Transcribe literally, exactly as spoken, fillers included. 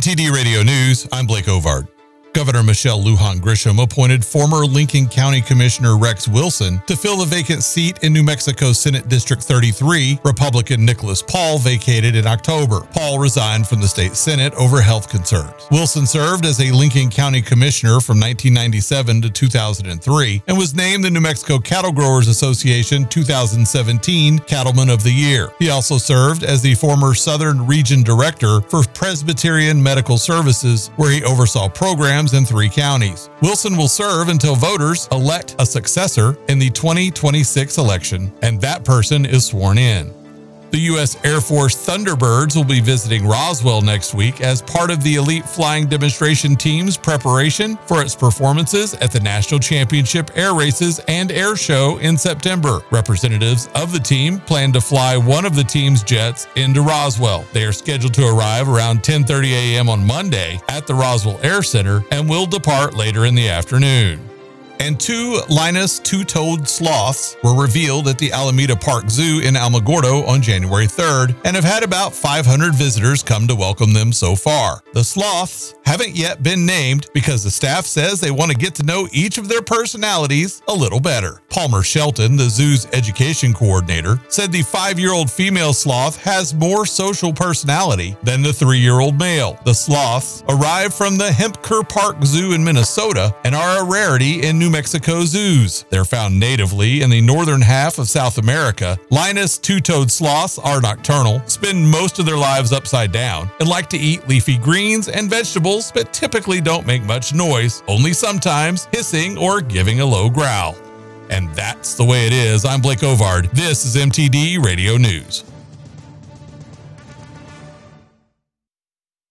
T D Radio News, I'm Blake Ovard. Governor Michelle Lujan Grisham appointed former Lincoln County Commissioner Rex Wilson to fill the vacant seat in New Mexico Senate District thirty-three Republican Nicholas Paul vacated in October. Paul resigned from the state Senate over health concerns. Wilson served as a Lincoln County Commissioner from nineteen ninety-seven to two thousand three and was named the New Mexico Cattle Growers Association two thousand seventeen Cattleman of the Year. He also served as the former Southern Region Director for Presbyterian Medical Services, where he oversaw programs in three counties. Wilson will serve until voters elect a successor in the twenty twenty-six election, and that person is sworn in. The U S Air Force Thunderbirds will be visiting Roswell next week as part of the elite flying demonstration team's preparation for its performances at the National Championship Air Races and Air Show in September. Representatives of the team plan to fly one of the team's jets into Roswell. They are scheduled to arrive around ten thirty a.m. on Monday at the Roswell Air Center and will depart later in the afternoon. And two Linus two-toed sloths were revealed at the Alameda Park Zoo in Alamogordo on January third and have had about five hundred visitors come to welcome them so far. The sloths haven't yet been named because the staff says they want to get to know each of their personalities a little better. Palmer Shelton, the zoo's education coordinator, said the five-year-old female sloth has more social personality than the three-year-old male. The sloths arrived from the Hempker Park Zoo in Minnesota and are a rarity in New Mexico zoos. They're found natively in the northern half of South America. Linus two-toed sloths are nocturnal, spend most of their lives upside down, and like to eat leafy greens and vegetables, but typically don't make much noise, only sometimes hissing or giving a low growl. And that's the way it is. I'm Blake Ovard. This is M T D Radio News.